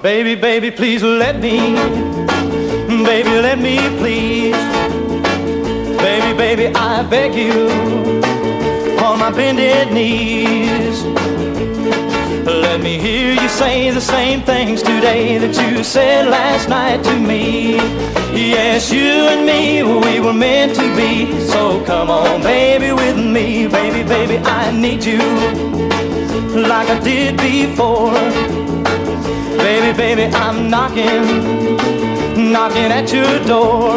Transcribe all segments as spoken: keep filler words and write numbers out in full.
Baby, baby, please let me. Baby, let me please. Baby, baby, I beg you on my bended knees. Let me hear you say the same things today that you said last night to me. Yes, you and me, we were meant to be. So come on, baby, with me. Baby, baby, I need you like I did before. Baby, baby, I'm knocking, knocking at your door.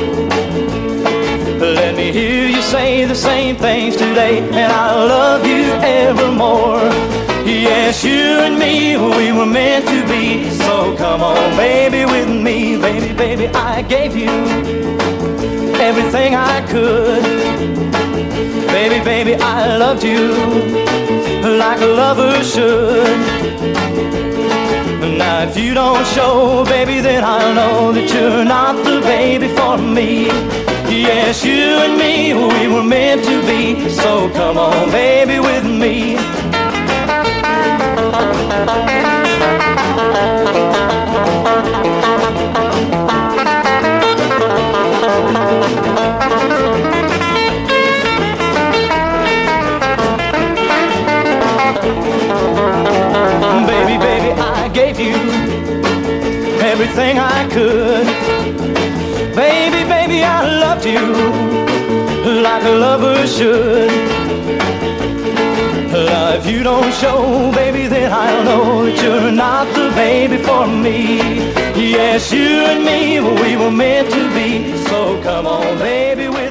Let me hear you say the same things today, and I'll love you evermore. Yes, you and me, we were meant to be. So come on, baby, with me. Baby, baby, I gave you everything I could. Baby, baby, I loved you like a lover should. Now if you don't show, baby, then I'll know that you're not the baby for me. Yes, you and me, we were meant to be. So come on, baby, with me. Baby, baby, I gave you everything I could. Baby, baby, I loved you like a lover should. Now if you don't show, baby, then I'll know that you're not the baby for me. Yes, you and me, we were meant to be. So come on, baby,